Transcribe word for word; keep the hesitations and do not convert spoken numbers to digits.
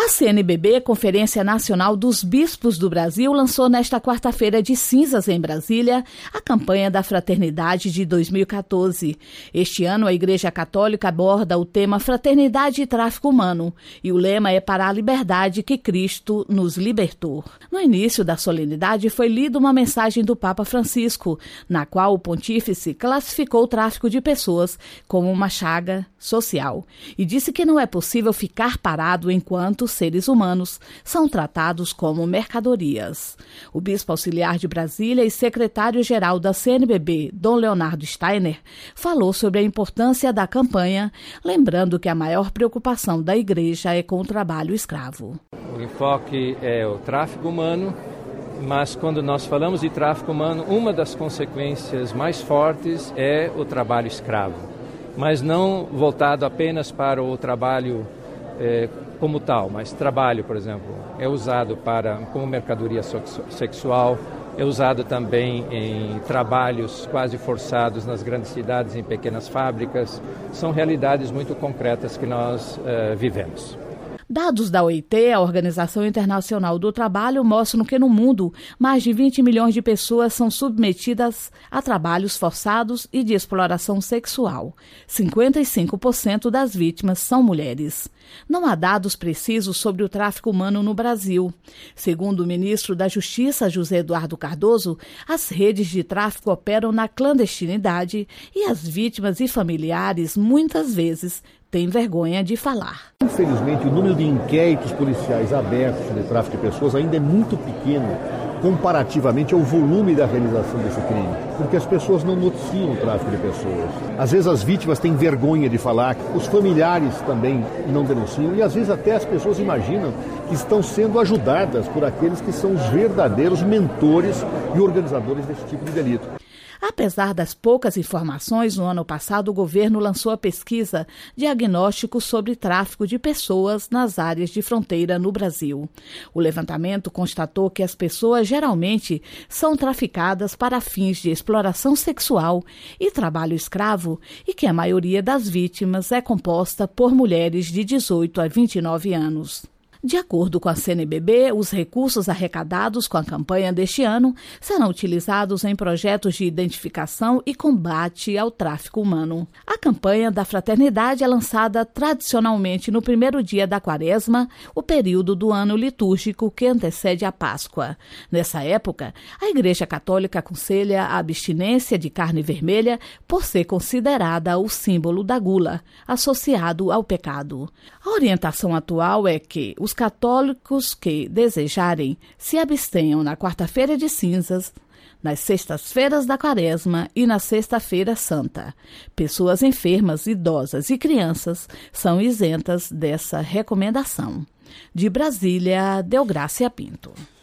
C N B B, Conferência Nacional dos Bispos do Brasil, lançou nesta quarta-feira de cinzas em Brasília a campanha da Fraternidade de dois mil e catorze. Este ano, a Igreja Católica aborda o tema Fraternidade e Tráfico Humano, e o lema é para a liberdade que Cristo nos libertou. No início da solenidade foi lida uma mensagem do Papa Francisco, na qual o pontífice classificou o tráfico de pessoas como uma chaga social e disse que não é possível ficar parado enquanto seres humanos são tratados como mercadorias. O bispo auxiliar de Brasília e secretário-geral da C N B B, Dom Leonardo Steiner, falou sobre a importância da campanha, lembrando que a maior preocupação da Igreja é com o trabalho escravo. O enfoque é o tráfico humano, mas quando nós falamos de tráfico humano, uma das consequências mais fortes é o trabalho escravo, mas não voltado apenas para o trabalho eh, como tal, mas trabalho, por exemplo, é usado para, como mercadoria sexual, é usado também em trabalhos quase forçados nas grandes cidades, em pequenas fábricas. São realidades muito concretas que nós uh, vivemos. Dados da O I T, a Organização Internacional do Trabalho, mostram que no mundo mais de vinte milhões de pessoas são submetidas a trabalhos forçados e de exploração sexual. cinquenta e cinco por cento das vítimas são mulheres. Não há dados precisos sobre o tráfico humano no Brasil. Segundo o ministro da Justiça, José Eduardo Cardoso, as redes de tráfico operam na clandestinidade e as vítimas e familiares, muitas vezes, têm vergonha de falar. Infelizmente, o número de inquéritos policiais abertos sobre tráfico de pessoas ainda é muito pequeno comparativamente ao volume da realização desse crime, porque as pessoas não noticiam o tráfico de pessoas. Às vezes as vítimas têm vergonha de falar, os familiares também não denunciam e às vezes até as pessoas imaginam que estão sendo ajudadas por aqueles que são os verdadeiros mentores e organizadores desse tipo de delito. Apesar das poucas informações, no ano passado o governo lançou a pesquisa Diagnóstico sobre Tráfico de Pessoas nas Áreas de Fronteira no Brasil. O levantamento constatou que as pessoas geralmente são traficadas para fins de exploração sexual e trabalho escravo e que a maioria das vítimas é composta por mulheres de dezoito a vinte e nove anos. De acordo com a C N B B, os recursos arrecadados com a campanha deste ano serão utilizados em projetos de identificação e combate ao tráfico humano. A campanha da Fraternidade é lançada tradicionalmente no primeiro dia da Quaresma, o período do ano litúrgico que antecede a Páscoa. Nessa época, a Igreja Católica aconselha a abstinência de carne vermelha por ser considerada o símbolo da gula, associado ao pecado. A orientação atual é que os católicos que desejarem se abstenham na quarta-feira de cinzas, nas sextas-feiras da Quaresma e na sexta-feira santa. Pessoas enfermas, idosas e crianças são isentas dessa recomendação. De Brasília, Deográcia Pinto.